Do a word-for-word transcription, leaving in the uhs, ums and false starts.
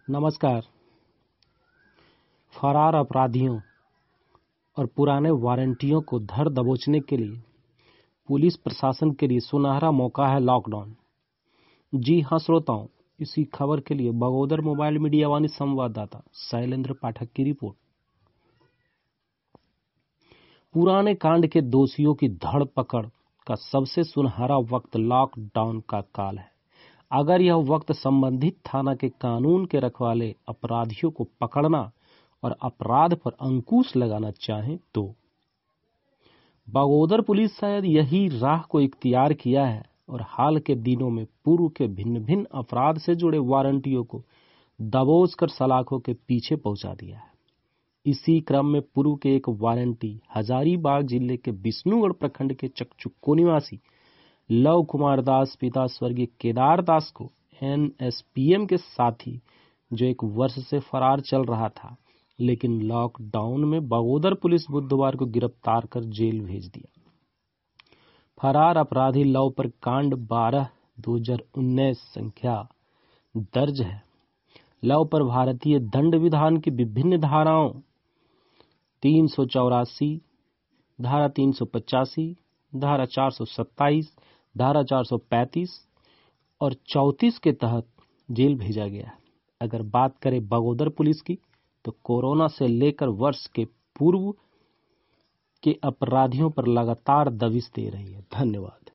नमस्कार। फरार अपराधियों और पुराने वारंटियों को धर दबोचने के लिए पुलिस प्रशासन के लिए सुनहरा मौका है लॉकडाउन। जी हां श्रोताओं, इसी खबर के लिए बगोदर मोबाइल मीडिया वाणी संवाददाता शैलेंद्र पाठक की रिपोर्ट। पुराने कांड के दोषियों की धड़ पकड़ का सबसे सुनहरा वक्त लॉकडाउन का काल है। अगर यह वक्त संबंधित थाना के कानून के रखवाले अपराधियों को पकड़ना और अपराध पर अंकुश लगाना चाहे तो बगोदर पुलिस शायद यही राह को इख्तियार किया है और हाल के दिनों में पूर्व के भिन्न भिन्न अपराध से जुड़े वारंटियों को दबोच कर सलाखों के पीछे पहुंचा दिया है। इसी क्रम में पूर्व के एक वारंटी हजारीबाग जिले के विष्णुगढ़ प्रखंड के चकचुक्को निवासी लव कुमार दास पिता स्वर्गीय केदार दास को एन एस पी एम के साथी जो एक वर्ष से फरार चल रहा था, लेकिन लॉकडाउन में बगोदर पुलिस बुधवार को गिरफ्तार कर जेल भेज दिया। फरार अपराधी लव पर कांड बारह दो हजार उन्नीस संख्या दर्ज है। लव पर भारतीय दंड विधान की विभिन्न धाराओं तीन सौ चौरासी, धारा तीन सौ पचासी, धारा चार सौ सत्ताईस, धारा चार सौ पैंतीस और चौंतीस के तहत जेल भेजा गया है। अगर बात करें बगोदर पुलिस की तो कोरोना से लेकर वर्ष के पूर्व के अपराधियों पर लगातार दबिश दे रही है। धन्यवाद।